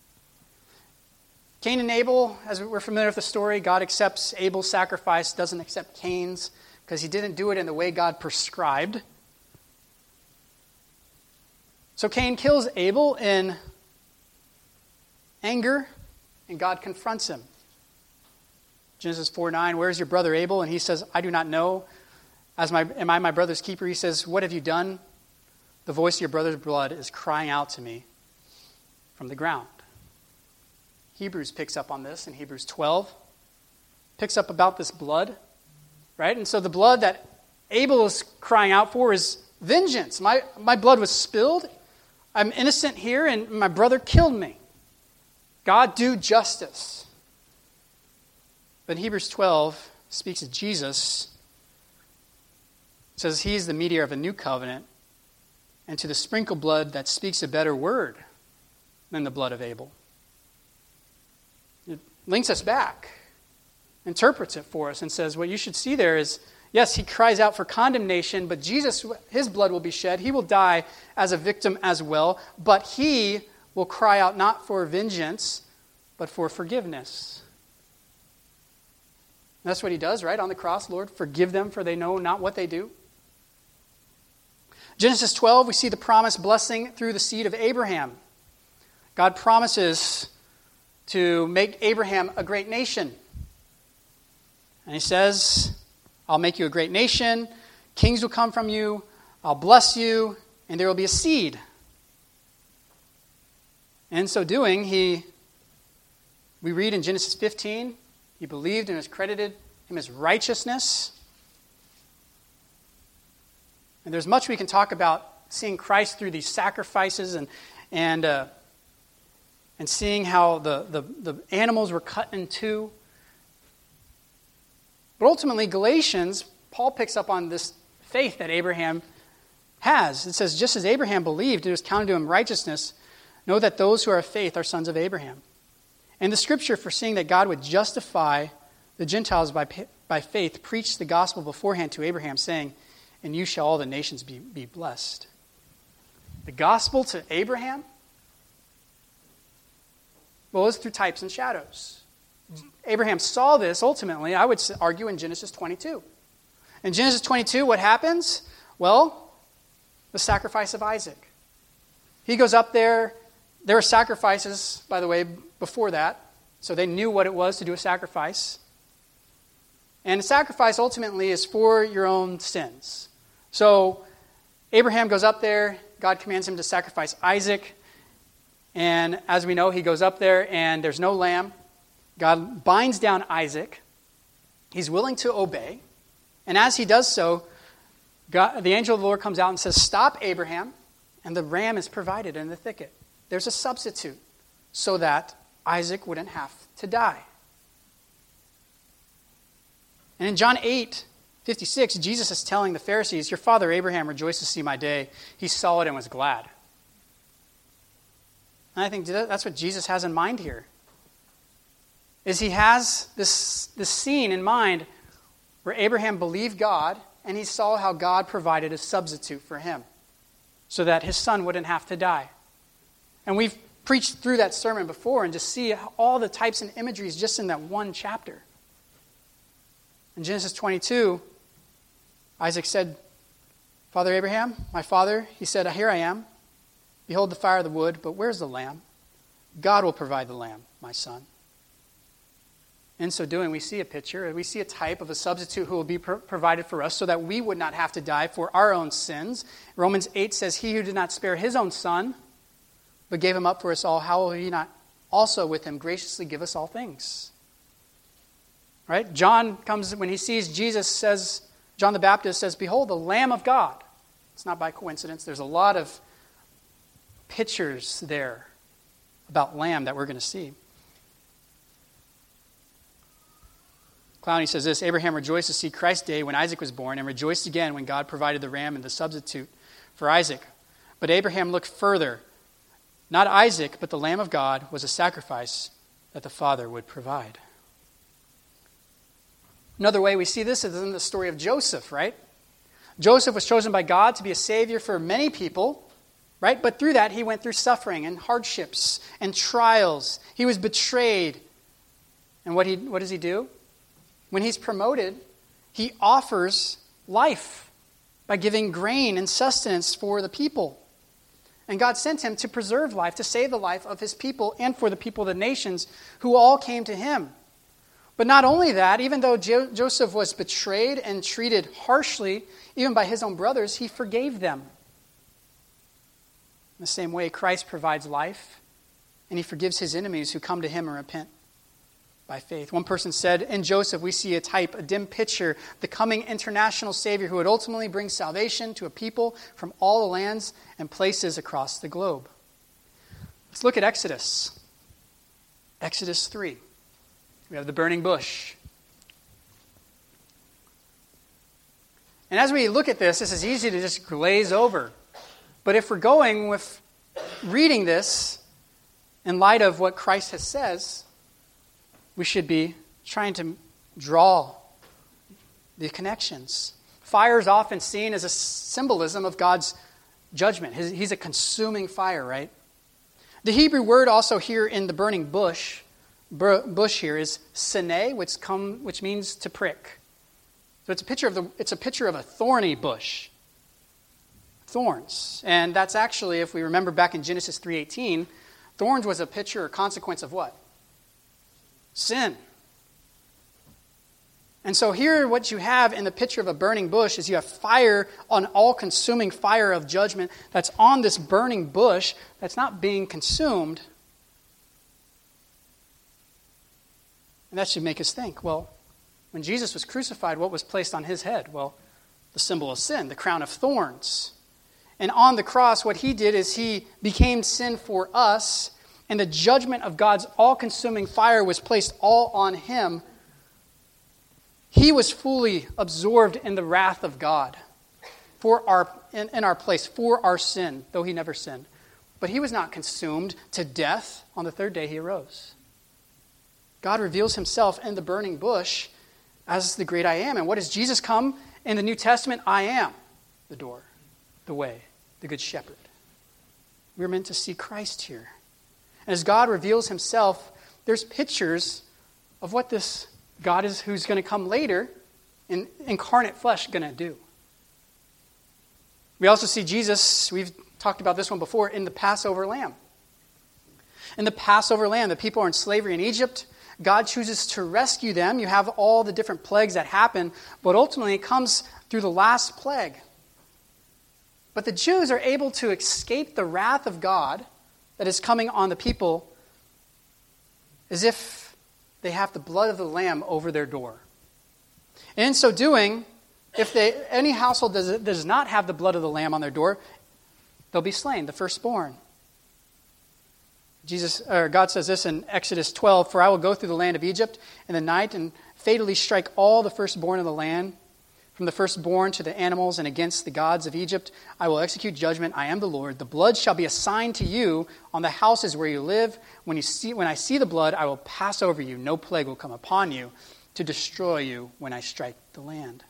Cain and Abel, as we're familiar with the story, God accepts Abel's sacrifice, doesn't accept Cain's, because he didn't do it in the way God prescribed. So Cain kills Abel in anger, and God confronts him. Genesis 4:9, "Where is your brother Abel?" And he says, "I do not know. Am I my brother's keeper?" He says, "What have you done? The voice of your brother's blood is crying out to me from the ground." Hebrews picks up on this in Hebrews 12. Picks up about this blood, right? And so the blood that Abel is crying out for is vengeance. My blood was spilled. I'm innocent here, and my brother killed me. God, do justice. But Hebrews 12 speaks of Jesus. It says he's the mediator of a new covenant, and to the sprinkled blood that speaks a better word than the blood of Abel. It links us back, interprets it for us, and says what you should see there is, yes, he cries out for condemnation, but Jesus, his blood will be shed. He will die as a victim as well, but he will cry out not for vengeance, but for forgiveness. And that's what he does, right? On the cross, Lord, forgive them, for they know not what they do. Genesis 12, we see the promised blessing through the seed of Abraham. God promises to make Abraham a great nation. And he says, I'll make you a great nation, kings will come from you, I'll bless you, and there will be a seed. And in so doing, we read in Genesis 15, he believed and was credited him as righteousness. And there's much we can talk about seeing Christ through these sacrifices and seeing how the animals were cut in two. But ultimately, Galatians, Paul picks up on this faith that Abraham has. It says, just as Abraham believed, it was counted to him righteousness. Know that those who are of faith are sons of Abraham. And the scripture, foreseeing that God would justify the Gentiles by faith, preached the gospel beforehand to Abraham, saying, "In you shall all the nations be blessed." The gospel to Abraham, well, it's through types and shadows. Abraham saw this ultimately, I would argue, in Genesis 22. In Genesis 22, what happens? Well, the sacrifice of Isaac. He goes up there. There were sacrifices, by the way, before that. So they knew what it was to do a sacrifice. And a sacrifice ultimately is for your own sins. So Abraham goes up there. God commands him to sacrifice Isaac. And as we know, he goes up there and there's no lamb. God binds down Isaac. He's willing to obey. And as he does so, the angel of the Lord comes out and says, "Stop, Abraham." And the ram is provided in the thicket. There's a substitute so that Isaac wouldn't have to die. And in John 8:56, Jesus is telling the Pharisees, "Your father Abraham rejoiced to see my day. He saw it and was glad." And I think that's what Jesus has in mind here. Is he has this scene in mind where Abraham believed God and he saw how God provided a substitute for him so that his son wouldn't have to die. And we've preached through that sermon before and just see all the types and imageries just in that one chapter. In Genesis 22, Isaac said, "Father Abraham, my father," he said, "Here I am. Behold the fire of the wood, but where's the lamb? God will provide the lamb, my son." In so doing, we see a picture, we see a type of a substitute who will be provided for us so that we would not have to die for our own sins. Romans 8 says, "He who did not spare his own son, but gave him up for us all, how will he not also with him graciously give us all things?" Right? John comes, when he sees Jesus, says, John the Baptist says, "Behold, the Lamb of God." It's not by coincidence. There's a lot of pictures there about lamb that we're going to see. Clowney says this: Abraham rejoiced to see Christ's day when Isaac was born, and rejoiced again when God provided the ram and the substitute for Isaac. But Abraham looked further. Not Isaac, but the Lamb of God was a sacrifice that the Father would provide. Another way we see this is in the story of Joseph, right? Joseph was chosen by God to be a savior for many people, right? But through that, he went through suffering and hardships and trials. He was betrayed. And what does he do? When he's promoted, he offers life by giving grain and sustenance for the people. And God sent him to preserve life, to save the life of his people and for the people of the nations who all came to him. But not only that, even though Joseph was betrayed and treated harshly, even by his own brothers, he forgave them. In the same way, Christ provides life, and he forgives his enemies who come to him and repent by faith. One person said, in Joseph we see a type, a dim picture, the coming international Savior who would ultimately bring salvation to a people from all the lands and places across the globe. Let's look at Exodus. Exodus 3. We have the burning bush. And as we look at this is easy to just glaze over. But if we're going with reading this in light of what Christ has says, we should be trying to draw the connections. Fire is often seen as a symbolism of God's judgment. He's a consuming fire, right? The Hebrew word also here in the burning bush here is sene, which means to prick. So it's a picture of a thorny bush. Thorns. And that's actually, if we remember back in Genesis 3:18, thorns was a picture or consequence of what? Sin. And so here what you have in the picture of a burning bush is you have fire, an all-consuming fire of judgment that's on this burning bush that's not being consumed. And that should make us think, well, when Jesus was crucified, what was placed on his head? Well, the symbol of sin, the crown of thorns. And on the cross, what he did is he became sin for us, and the judgment of God's all-consuming fire was placed all on him. He was fully absorbed in the wrath of God in our place, for our sin, though he never sinned. But he was not consumed to death. On the third day he arose. God reveals himself in the burning bush as the great I am. And what does Jesus come in the New Testament? I am the door, the way, the good shepherd. We're meant to see Christ here. And as God reveals himself, there's pictures of what this God is who's going to come later in incarnate flesh going to do. We also see Jesus, we've talked about this one before, in the Passover lamb. In the Passover lamb, the people are in slavery in Egypt. God chooses to rescue them. You have all the different plagues that happen, but ultimately it comes through the last plague. But the Jews are able to escape the wrath of God that is coming on the people as if they have the blood of the lamb over their door. And in so doing, if any household does not have the blood of the lamb on their door, they'll be slain, the firstborn. God says this in Exodus 12, "For I will go through the land of Egypt in the night and fatally strike all the firstborn of the land, from the firstborn to the animals, and against the gods of Egypt I will execute judgment. I am the Lord. The blood shall be a sign to you on the houses where you live. When I see the blood, I will pass over you. No plague will come upon you to destroy you when I strike the land."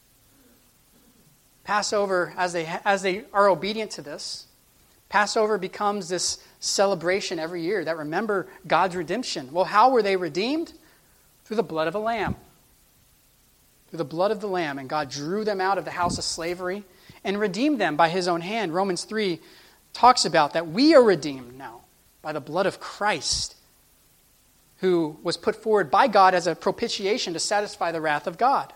Passover, as they are obedient to this, Passover becomes this celebration every year that remember God's redemption. Well, how were they redeemed? Through the blood of a lamb. Through the blood of the lamb. And God drew them out of the house of slavery and redeemed them by his own hand. Romans 3 talks about that we are redeemed now by the blood of Christ, who was put forward by God as a propitiation to satisfy the wrath of God.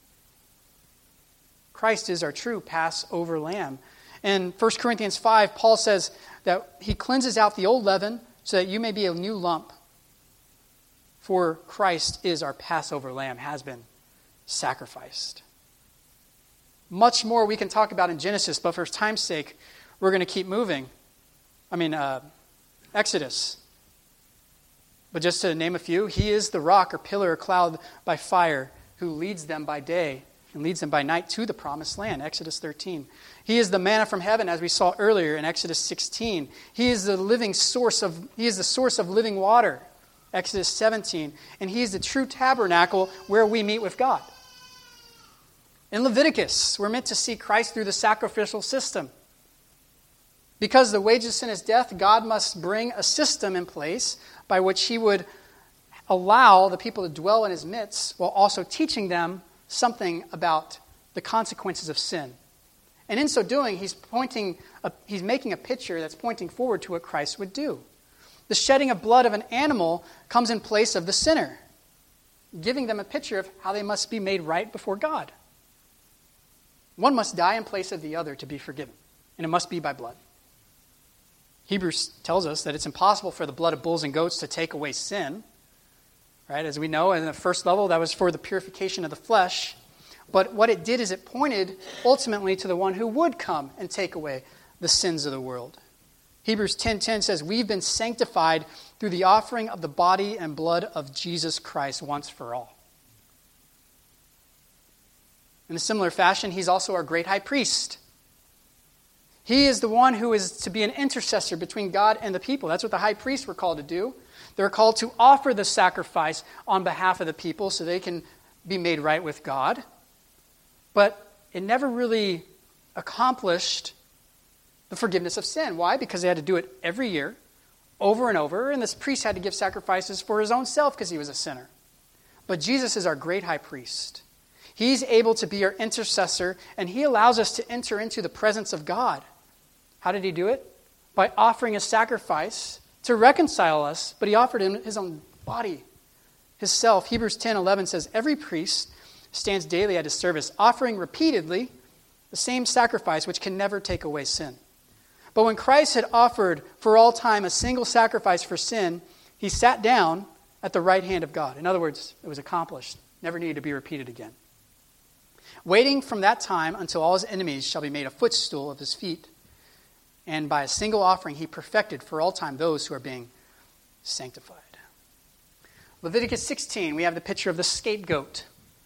Christ is our true Passover lamb. In 1 Corinthians 5, Paul says that he cleanses out the old leaven so that you may be a new lump. For Christ is our Passover lamb, has been sacrificed. Much more we can talk about in Genesis, but for time's sake, we're going to keep moving. Exodus. But just to name a few, he is the rock or pillar or cloud by fire who leads them by day and leads them by night to the promised land, Exodus 13. He is the manna from heaven, as we saw earlier in Exodus 16. He is the source of living water, Exodus 17. And he is the true tabernacle where we meet with God. In Leviticus, we're meant to see Christ through the sacrificial system. Because the wages of sin is death, God must bring a system in place by which he would allow the people to dwell in his midst while also teaching them something about the consequences of sin. And in so doing, he's making a picture that's pointing forward to what Christ would do. The shedding of blood of an animal comes in place of the sinner, giving them a picture of how they must be made right before God. One must die in place of the other to be forgiven, and it must be by blood. Hebrews tells us that it's impossible for the blood of bulls and goats to take away sin. Right? As we know, in the first level, that was for the purification of the flesh. But what it did is it pointed ultimately to the one who would come and take away the sins of the world. Hebrews 10:10 says, we've been sanctified through the offering of the body and blood of Jesus Christ once for all. In a similar fashion, he's also our great high priest. He is the one who is to be an intercessor between God and the people. That's what the high priests were called to do. They're called to offer the sacrifice on behalf of the people so they can be made right with God. But it never really accomplished the forgiveness of sin. Why? Because they had to do it every year, over and over, and this priest had to give sacrifices for his own self because he was a sinner. But Jesus is our great high priest. He's able to be our intercessor, and he allows us to enter into the presence of God. How did he do it? By offering a sacrifice to reconcile us, but he offered him his own body, his self. Hebrews 10:11 says, every priest stands daily at his service, offering repeatedly the same sacrifice which can never take away sin. But when Christ had offered for all time a single sacrifice for sin, he sat down at the right hand of God. In other words, it was accomplished, never needed to be repeated again. Waiting from that time until all his enemies shall be made a footstool of his feet. And by a single offering, he perfected for all time those who are being sanctified. Leviticus 16, we have the picture of the scapegoat.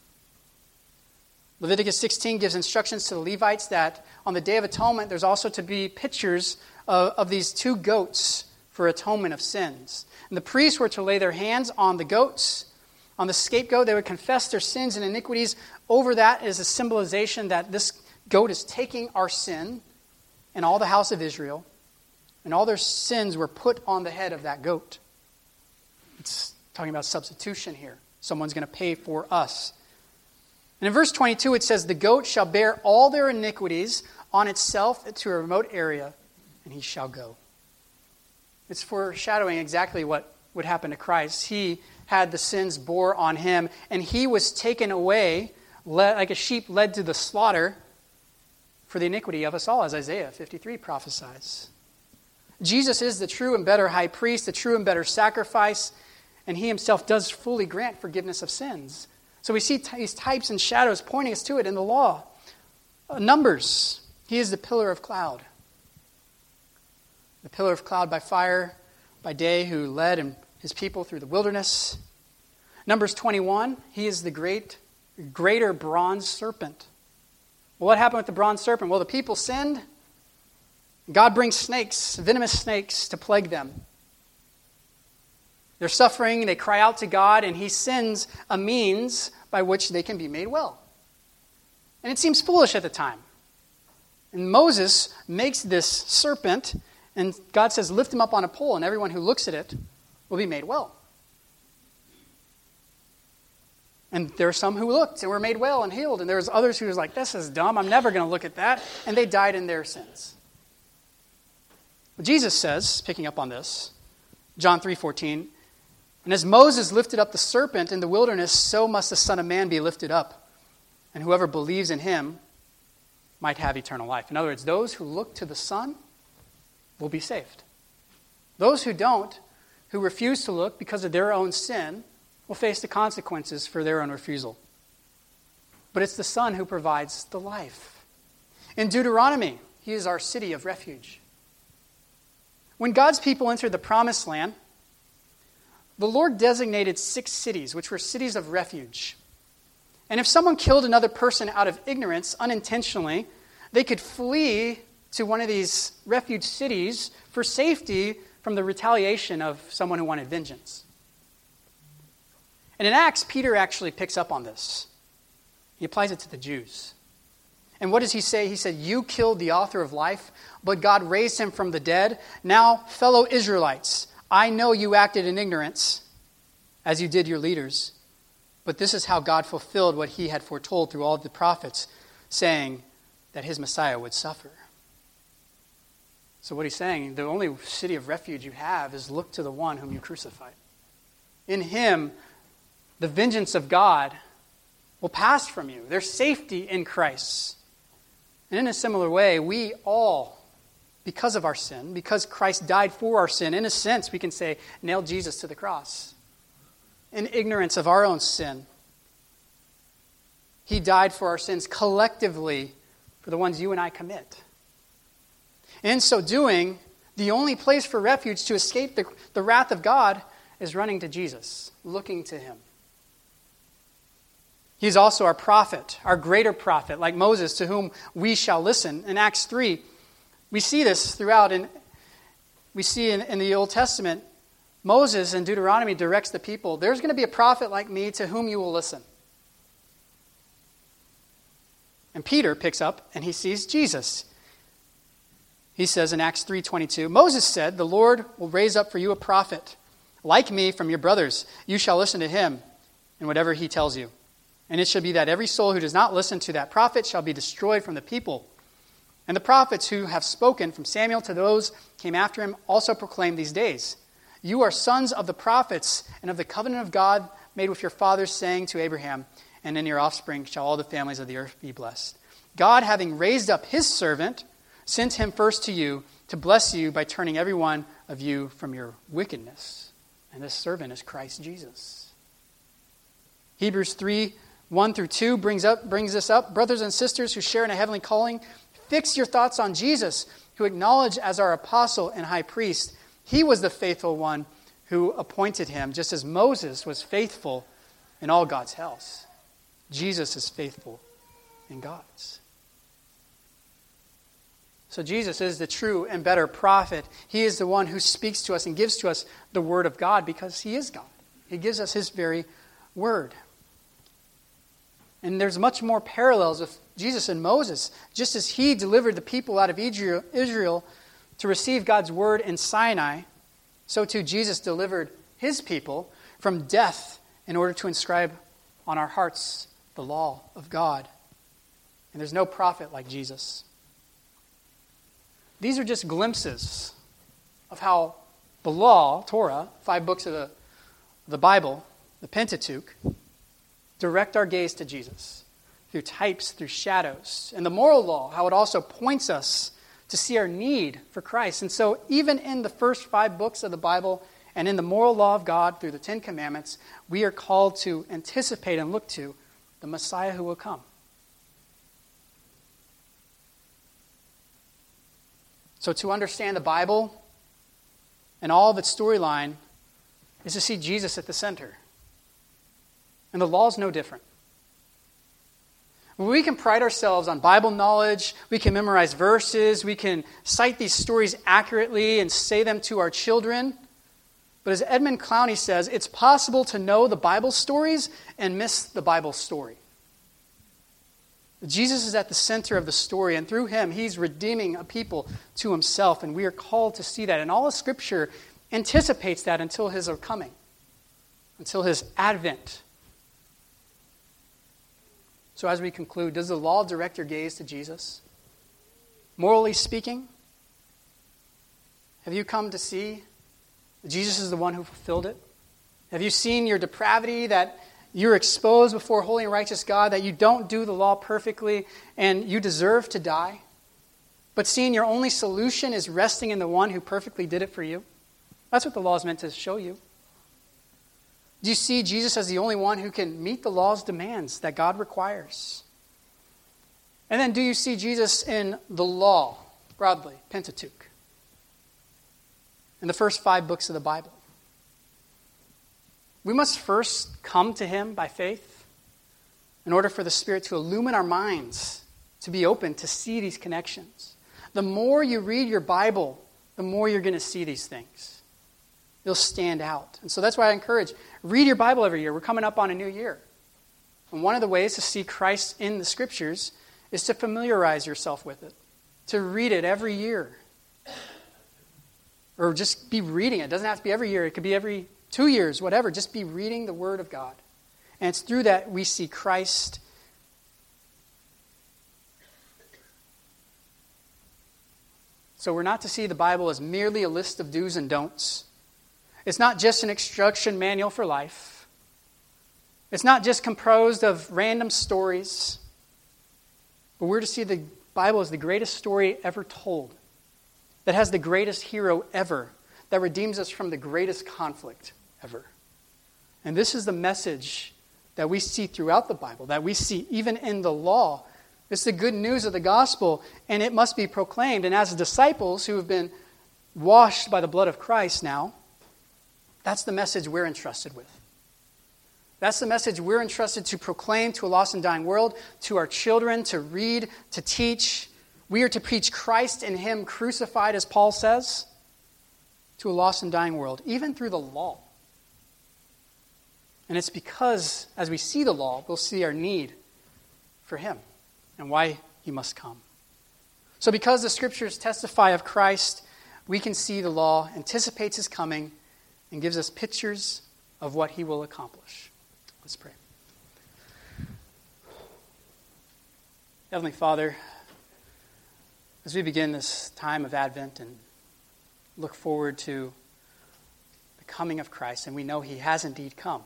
Leviticus 16 gives instructions to the Levites that on the Day of Atonement, there's also to be pictures of these two goats for atonement of sins. And the priests were to lay their hands on the goats. On the scapegoat, they would confess their sins and iniquities. Over that is a symbolization that this goat is taking our sin and all the house of Israel, and all their sins were put on the head of that goat. It's talking about substitution here. Someone's going to pay for us. And in verse 22, it says, the goat shall bear all their iniquities on itself to a remote area, and he shall go. It's foreshadowing exactly what would happen to Christ. He had the sins bore on him, and he was taken away like a sheep led to the slaughter for the iniquity of us all, as Isaiah 53 prophesies. Jesus is the true and better high priest, the true and better sacrifice, and he himself does fully grant forgiveness of sins. So we see these types and shadows pointing us to it in the law. Numbers, he is the pillar of cloud. The pillar of cloud by fire, by day, who led his people through the wilderness. Numbers 21, he is the greater bronze serpent. Well, what happened with the bronze serpent? Well, the people sinned. God brings snakes, venomous snakes, to plague them. They're suffering, they cry out to God, and he sends a means by which they can be made well. And it seems foolish at the time. And Moses makes this serpent, and God says, lift him up on a pole, and everyone who looks at it will be made well. And there are some who looked and were made well and healed, and there was others who was like, this is dumb, I'm never going to look at that, and they died in their sins. But Jesus says, picking up on this, John 3:14, and as Moses lifted up the serpent in the wilderness, so must the Son of Man be lifted up, and whoever believes in him might have eternal life. In other words, those who look to the Son will be saved. Those who don't, who refuse to look because of their own sin, will face the consequences for their own refusal. But it's the Son who provides the life. In Deuteronomy, he is our city of refuge. When God's people entered the promised land, the Lord designated 6 cities, which were cities of refuge. And if someone killed another person out of ignorance, unintentionally, they could flee to one of these refuge cities for safety from the retaliation of someone who wanted vengeance. And in Acts, Peter actually picks up on this. He applies it to the Jews. And what does he say? He said, "You killed the author of life, but God raised him from the dead. Now, fellow Israelites, I know you acted in ignorance, as you did your leaders. But this is how God fulfilled what he had foretold through all of the prophets, saying that his Messiah would suffer." So what he's saying, the only city of refuge you have is look to the one whom you crucified. In him, the vengeance of God will pass from you. There's safety in Christ. And in a similar way, we all, because of our sin, because Christ died for our sin, in a sense, we can say, nailed Jesus to the cross. In ignorance of our own sin. He died for our sins collectively for the ones you and I commit. In so doing, the only place for refuge to escape the wrath of God is running to Jesus, looking to him. He's also our prophet, our greater prophet, like Moses, to whom we shall listen. In Acts 3, we see this throughout. We see in the Old Testament, Moses in Deuteronomy directs the people, there's going to be a prophet like me to whom you will listen. And Peter picks up and he sees Jesus. He says in Acts 3:22, "Moses said, 'The Lord will raise up for you a prophet like me from your brothers. You shall listen to him and whatever he tells you. And it shall be that every soul who does not listen to that prophet shall be destroyed from the people.' And the prophets who have spoken from Samuel to those came after him also proclaim these days, 'You are sons of the prophets and of the covenant of God made with your fathers, saying to Abraham, and in your offspring shall all the families of the earth be blessed. God, having raised up his servant, sent him first to you to bless you by turning every one of you from your wickedness.'" And this servant is Christ Jesus. Hebrews 3:1-2 brings this up. "Brothers and sisters who share in a heavenly calling, fix your thoughts on Jesus, who acknowledged as our apostle and high priest. He was the faithful one who appointed him, just as Moses was faithful in all God's house." Jesus is faithful in God's. So Jesus is the true and better prophet. He is the one who speaks to us and gives to us the word of God because he is God. He gives us his very word. And there's much more parallels with Jesus and Moses. Just as he delivered the people out of Israel to receive God's word in Sinai, so too Jesus delivered his people from death in order to inscribe on our hearts the law of God. And there's no prophet like Jesus. These are just glimpses of how the law, Torah, 5 books of the Bible, the Pentateuch, direct our gaze to Jesus through types, through shadows. And the moral law, how it also points us to see our need for Christ. And so even in the first 5 books of the Bible and in the moral law of God through the 10 Commandments, we are called to anticipate and look to the Messiah who will come. So to understand the Bible and all of its storyline is to see Jesus at the center. And the law is no different. We can pride ourselves on Bible knowledge, we can memorize verses, we can cite these stories accurately and say them to our children. But as Edmund Clowney says, it's possible to know the Bible stories and miss the Bible story. Jesus is at the center of the story, and through him, he's redeeming a people to himself, and we are called to see that. And all of Scripture anticipates that until his coming, until his advent. So as we conclude, does the law direct your gaze to Jesus? Morally speaking, have you come to see that Jesus is the one who fulfilled it? Have you seen your depravity, that you're exposed before holy and righteous God, that you don't do the law perfectly and you deserve to die? But seeing your only solution is resting in the one who perfectly did it for you? That's what the law is meant to show you. Do you see Jesus as the only one who can meet the law's demands that God requires? And then do you see Jesus in the law, broadly, Pentateuch, in the first 5 books of the Bible? we must first come to him by faith in order for the Spirit to illumine our minds, to be open to see these connections. The more you read your Bible, the more you're going to see these things. They'll stand out. And so that's why I encourage, read your Bible every year. We're coming up on a new year. And one of the ways to see Christ in the Scriptures is to familiarize yourself with it, to read it every year. Or just be reading it. It doesn't have to be every year. It could be every 2 years, whatever. Just be reading the Word of God. And it's through that we see Christ. So we're not to see the Bible as merely a list of do's and don'ts. It's not just an instruction manual for life. It's not just composed of random stories. But we're to see the Bible as the greatest story ever told, that has the greatest hero ever, that redeems us from the greatest conflict ever. And this is the message that we see throughout the Bible, that we see even in the law. It's the good news of the gospel, and it must be proclaimed. And as disciples who have been washed by the blood of Christ now, that's the message we're entrusted with. That's the message we're entrusted to proclaim to a lost and dying world, to our children, to read, to teach. We are to preach Christ and Him crucified, as Paul says, to a lost and dying world, even through the law. And it's because, as we see the law, we'll see our need for Him and why He must come. So because the Scriptures testify of Christ, we can see the law anticipates His coming and gives us pictures of what He will accomplish. Let's pray. Heavenly Father, as we begin this time of Advent and look forward to the coming of Christ, and we know He has indeed come,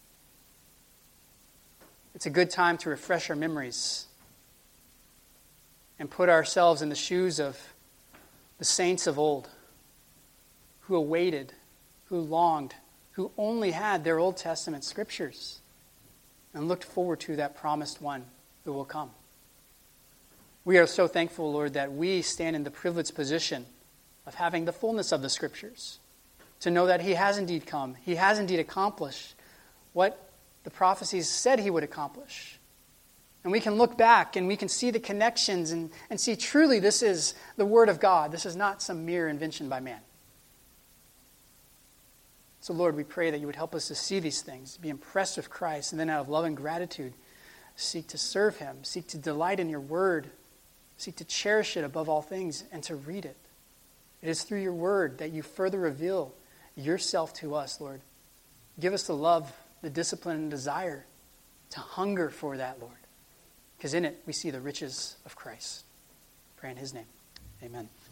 it's a good time to refresh our memories and put ourselves in the shoes of the saints of old who awaited, who longed, who only had their Old Testament scriptures and looked forward to that promised one who will come. We are so thankful, Lord, that we stand in the privileged position of having the fullness of the Scriptures, to know that He has indeed come. He has indeed accomplished what the prophecies said He would accomplish. And we can look back and we can see the connections and see truly this is the Word of God. This is not some mere invention by man. So, Lord, we pray that You would help us to see these things, to be impressed with Christ, and then out of love and gratitude, seek to serve Him, seek to delight in Your Word, seek to cherish it above all things, and to read it. It is through Your Word that You further reveal Yourself to us, Lord. Give us the love, the discipline, and desire to hunger for that, Lord. Because in it we see the riches of Christ. Pray in His name. Amen.